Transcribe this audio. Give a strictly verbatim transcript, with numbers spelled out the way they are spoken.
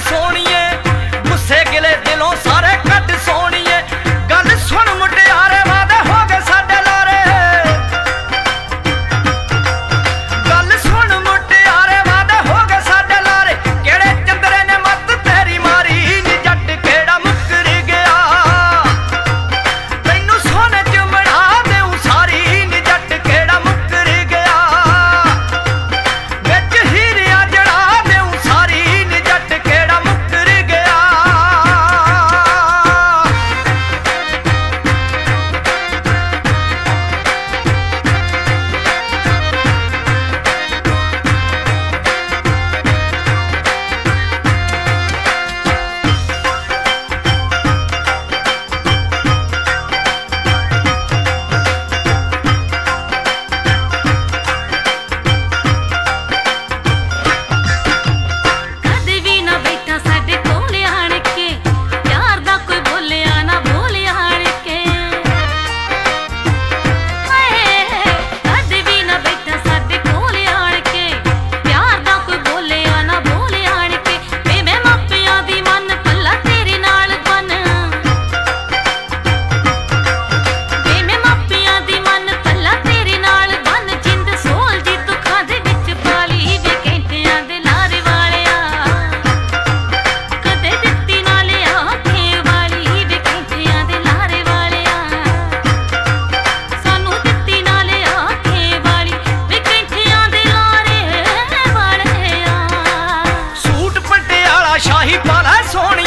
ਸੋਣੀਏ ਗੁੱਸੇ ਗਿਲੇ ਦਿਲੋਂ ਸਾਰੇ ਕੱਢ ਸੋਣੀਏ ਗੱਲ ਸੁਣ ਮੁਟਿਆਰੇ ਵਾਦੇ ਹੋ ਗਏ ਸਾਡੇ ਲਾਰੇ ਗੱਲ ਸੁਣ ਮੁਟਿਆਰੇ ਵਾਦੇ ਹੋ ਗਏ ਸਾਡੇ ਲਾਰੇ ਕਿਹੜੇ ਚੰਦਰੇ ਨੇ ਮੱਤ ਤੇਰੀ ਮਾਰੀ ਨੀ ਜੱਟ ਕਿਹੜਾ ਮੁੱਕਰ ਗਿਆ ਤੈਨੂੰ ਸੋਨੇ ਚ ਬਣਾ ਦੇਉ ਸਾਰੀ ਨੀ ਜੱਟ ਕਿਹੜਾ ਮੁੱਕਰ ਗਿਆ ਵਿੱਚ ਹੀਰਿਆ ਜੜਾ ਦੇਉ ਸਾਰੀ ਨੀ ਜੱਟ ਕਿਹੜਾ ਮੁੱਕਰ ਗਿਆ ਕਦੇ ਵੀ ਨਾ ਬੈਠਾ ਸਾਡੇ ਕੋਲ ਆਣ ਕੇ ਪਿਆਰ ਦਾ ਕੋਈ ਬੋਲਿਆ ਨਾ ਬੋਲ ਆਣ ਕੇ ਹਾਏ ਕਦੇ ਵੀ ਨਾ ਬੈਠਾ ਸਾਡੇ ਕੋਲ ਆਣ ਕੇ ਪਿਆਰ ਦਾ ਕੋਈ ਬੋਲਿਆ ਨਾ ਬੋਲ ਆਣ ਕੇ ਵੇ ਮੈਂ ਮਾਪਿਆਂ ਦੀ ਮਨ ਪੱਲਾ ਤੇਰੇ ਨਾਲ ਬਨ ਵੇ ਮੈਂ ਮਾਪਿਆਂ ਦੀ ਮਨ ਪੱਲਾ ਤੇਰੇ ਨਾਲ ਬਨ ਜਿੰਦ ਸੋਲ ਜੀ ਤੂੰ ਖਾਦੇ ਵਿੱਚ ਪਾਲੀ ਵੇ ਕੈਂਟਿਆਂ ਦੇ ਲਾਰੇ ਵਾਲਿਆ ਕਦੇ ਦਿੱਤੀ ਨਾ ਲਿਆ ਅੱਖੇ ਵਾਲੀ ਵੇ ਕੈਂਟਿਆਂ ਦੇ ਲਾਰੇ ਵਾਲਿਆ ਸਾਨੂੰ ਦਿੱਤੀ ਨਾ ਲਿਆ ਅੱਖੇ ਵਾਲੀ ਵੇ ਕੈਂਟਿਆਂ ਦੇ ਲਾਰੇ ਵਾਲਿਆ ਸੂਟ ਪਟਿਆਲਾ ਸ਼ਾਹੀ ਪਾਲਾ ਸੋਹਣੀ